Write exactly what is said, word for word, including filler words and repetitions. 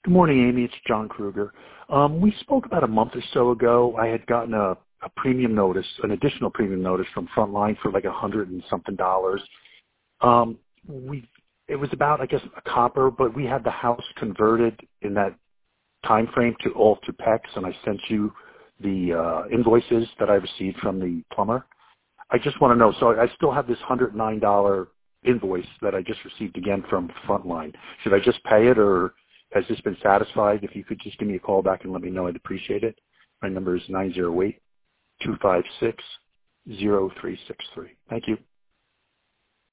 Good morning, Amy. It's John Kruger. Um, we spoke about a month or so ago. I had gotten a, a premium notice, an additional premium notice from Frontline for like a hundred and something dollars. Um, we, it was about, I guess, a copper, but we had the house converted in that time frame to all to P E X, and I sent you the uh, invoices that I received from the plumber. I just want to know, so I still have this one hundred nine dollars invoice that I just received again from Frontline. Should I just pay it, or has this been satisfied? If you could just give me a call back and let me know, I'd appreciate it. My number is nine zero eight, two five six, zero three six three. Thank you.